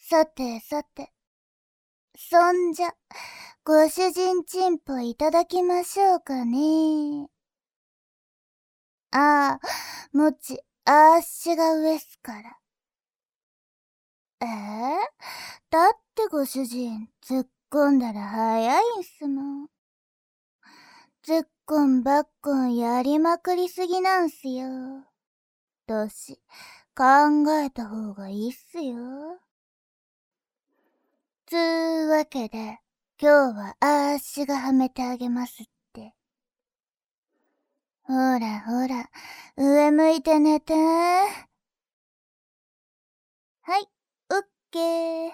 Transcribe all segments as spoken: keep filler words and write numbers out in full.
さてさて。そんじゃ、ご主人チンポいただきましょうかね。ああ、もち、あーしが上っすから。えー、だってご主人、突っ込んだら早いんすもん。突っ込んばっこんやりまくりすぎなんすよ。年、考えた方がいいっすよ。つーわけで、今日はあーしがはめてあげますって。ほらほら、上向いて寝てー。はい、オッケー。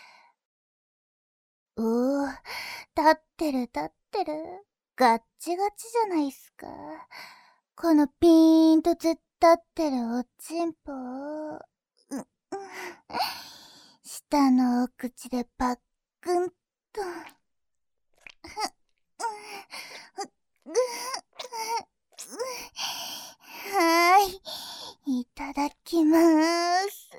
おー、立ってる立ってる。ガッチガチじゃないっすか。このピーンと突っ立ってるおちんぽを、う、うん、下のお口でパックンと。はーい、いただきまーす。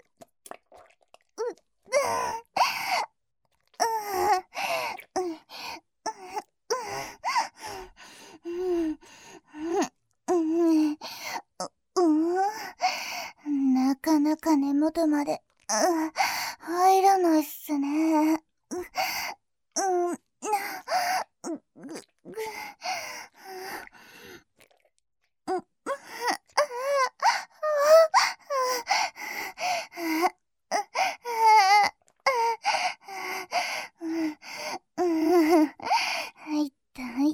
なかなか根元まで入らないっすね。うん、ぐ、ぐ、入った入った。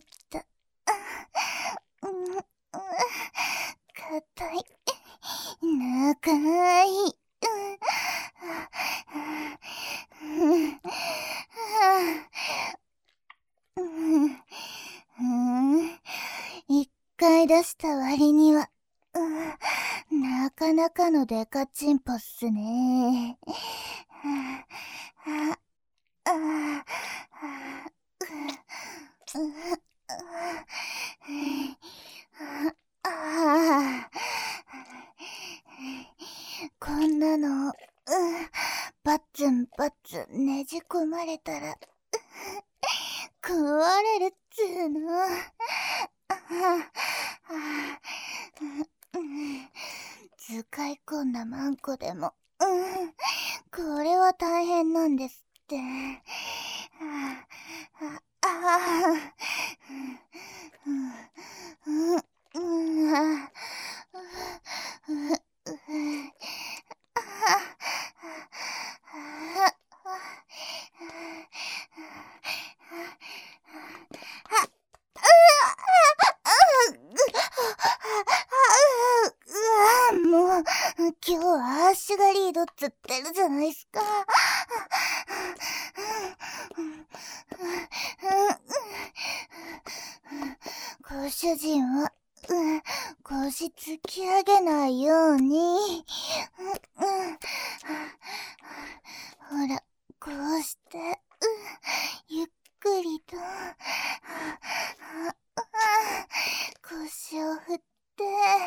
硬い。長い。一回出した割には、なかなかのデカチンポっすね。こんなの、バツンバツンねじ込まれたら、食われるっつーの。使い込んだマンコでも、これは大変なんですって。もう、今日はあーしがリードっつってるじゃないっすか。ご主人は、腰突き上げないように。ほら、こうして、ゆっくりと、腰を振って、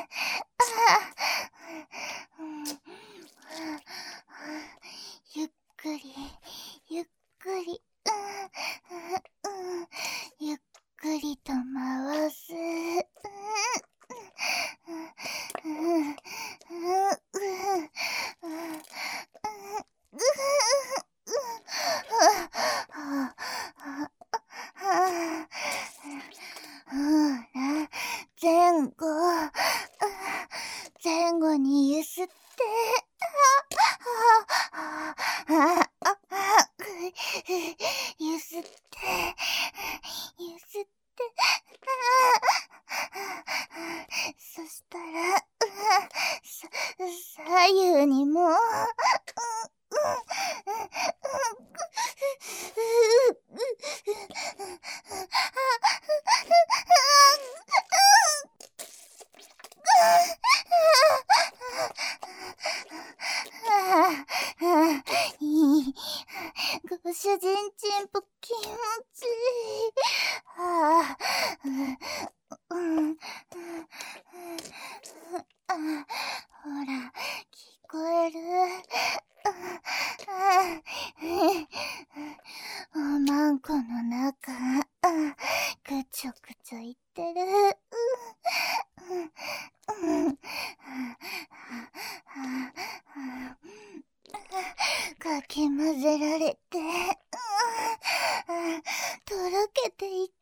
ゆっくり、ゆっくり、ゆっくりと回す。前後、前後にゆすって、ゆすって、ゆすって、そしたら、左右にも、ご主人チンポ気持ちいい。はあ、ほら、聞こえる。 かき混ぜられて、うん、とろけていく。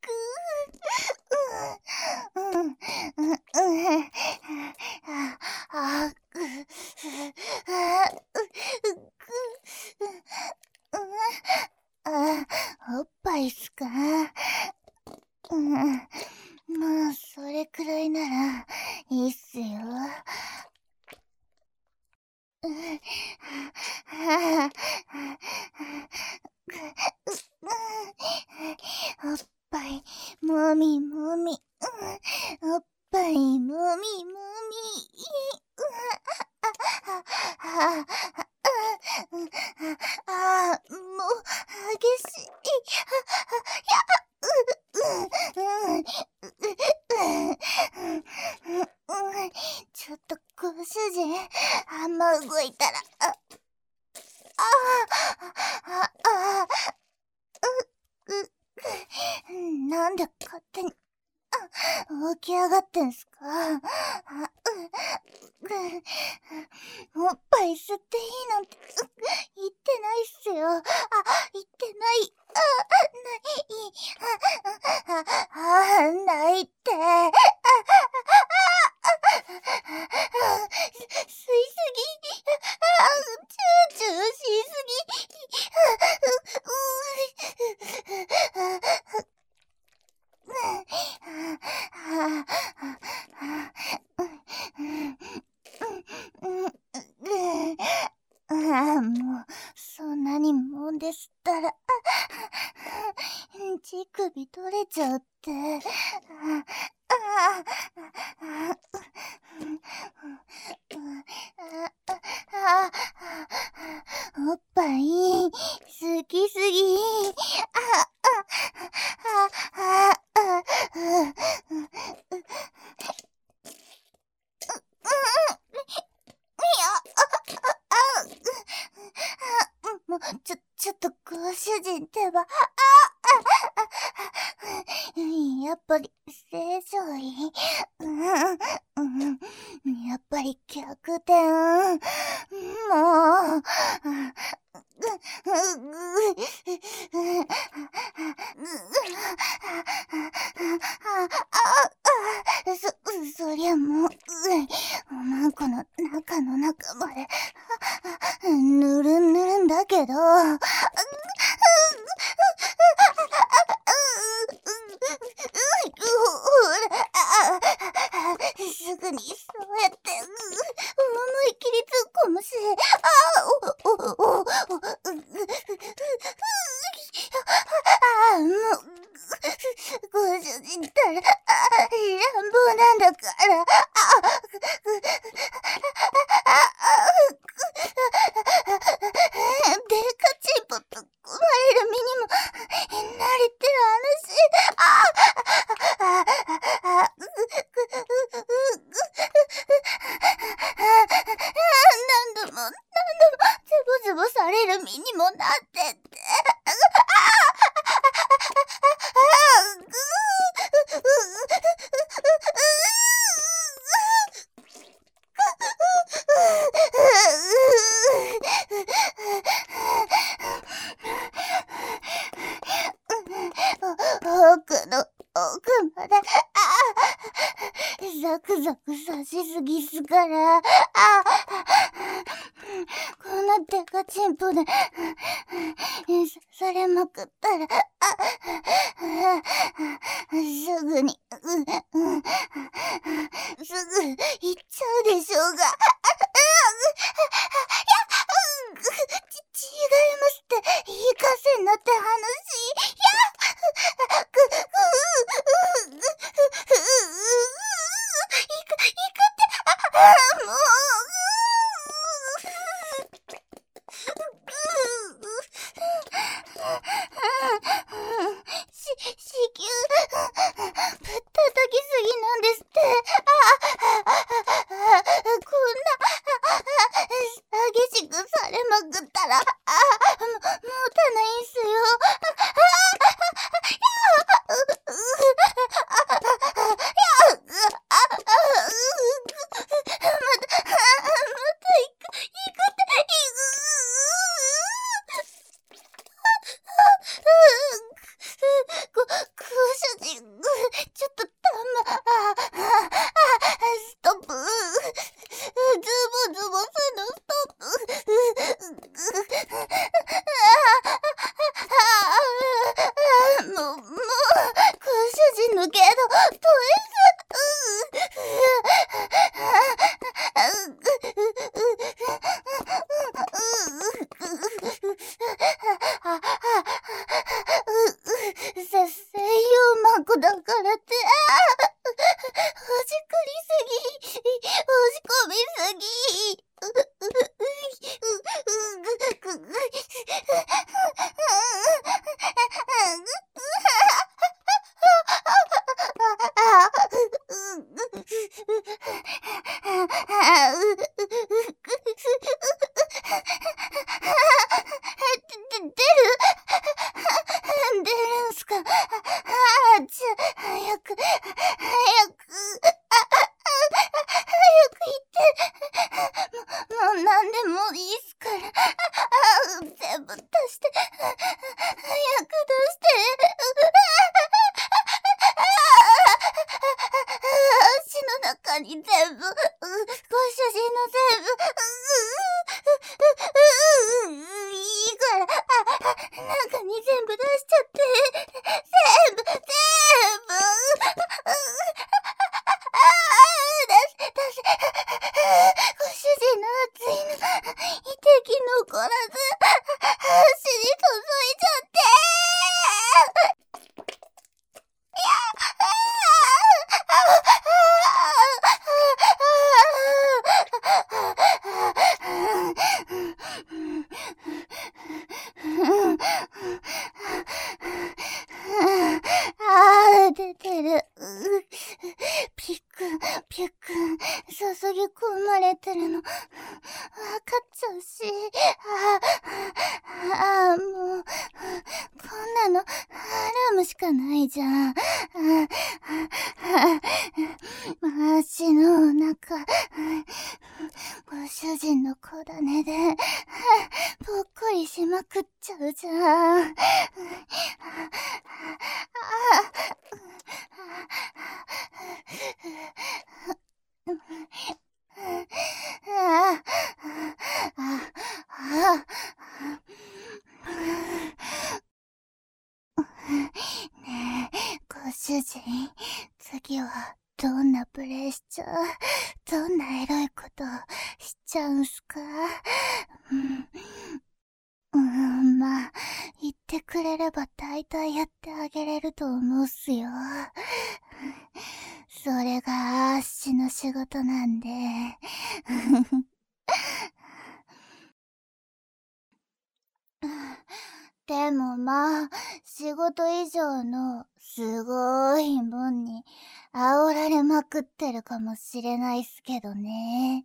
うん、うん、うん、うん、あ、あ、ぐ、あ、う、ぐ、うん、あ、おっぱいっすか。うん、まあ、それくらいなら、いいっすよ。うん、はあ、おっぱい、もみもみ、うん、おっぱい、もみもみ、うん、あ、あ、あ、あ、もう、激しい。うん、ちょっとご主人、あんま動いたら、あ、あ、あ、あ、う、う、なんで勝手に、起き上がってんすか。あ、う、う、おっぱい吸っていいなんて、言ってないっすよ。あ、言ってない。あ、ない。あ、あ、ないって。あ、吸いすぎ。あ、チューチューしすぎ。ああ、もう、そんなにもんですったら、乳首取れちゃうって。ああ、ああ、おっぱい、好きすぎ。あ、あ、あ、あ、もう、ちょ、ちょっとご主人ってば、あ、やっぱり、正常位。うん、うん、やっぱり逆転。もう、そ、そりゃもう、おまんこの中の中まで、ぬるんぬるんだけど、すぐにそうやって、思い切り突っ込むし、あ、お、お、お、お、あ、もう、ご主人ったら、乱暴なんだから、あ、デカチンポと生まれる身にも慣れてる話。ああああ何度も何度もズボズボされる身にもなってって。奥の奥まで、あザクザク刺しすぎすから、あこんなデカチンポで刺されまくったら、あすぐに、うんうん、すぐ行っちゃうでしょうが。ち、違いますって、言いかせんなって話。いやく、く、う、う、う、いく、いくって、あ、もう、し、子宮、ぶったたきすぎなんですって。あ、こんな、激しくされまくったら、あ、も、持たないんすよ。また、また行く、行くって、行く。 出る出るんすか。ああ、じゃ、早く、早く、あ、あ、あ、早く言って。もう、もう何でもいいっすから。あ、あ、全部出して。早く出して。足の中に全部、ご主人の全部、いいから、中に全部出しちゃって。全部、全部。出せ、出せ。ご主人の熱いの、一滴残らず、足に届いちゃって。ああ、出てる。ピックン、ピックン、注ぎ込まれてるの、わかっちゃうし。ああ、ああ、もう、こんなの、アラームしかないじゃん。足の中、ご主人の小種で、ぽっこりしまくっちゃうじゃん。ねえ、ご主人、次はどんなプレイしちゃう？どんなエロいことしちゃうんすか？うん、うーん、まあ、言ってくれれば大体やってあげれると思うっすよ。それがあっしの仕事なんで。でもまあ、仕事以上のすごーいもんに煽られまくってるかもしれないっすけどね。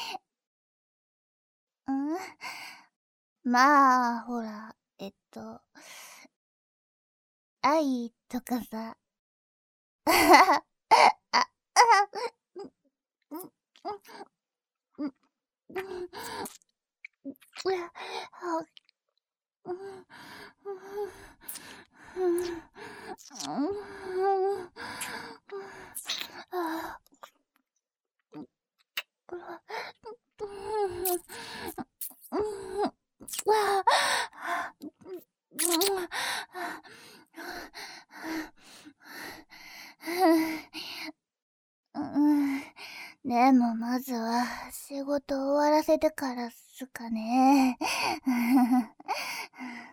ん？まあ、ほら、えっと、愛とかさ。あ、あ、うん、うん、うん、うん、うん、あ、うん、うん、うん、あ、うん。でもまずは仕事終わらせてからっすかね。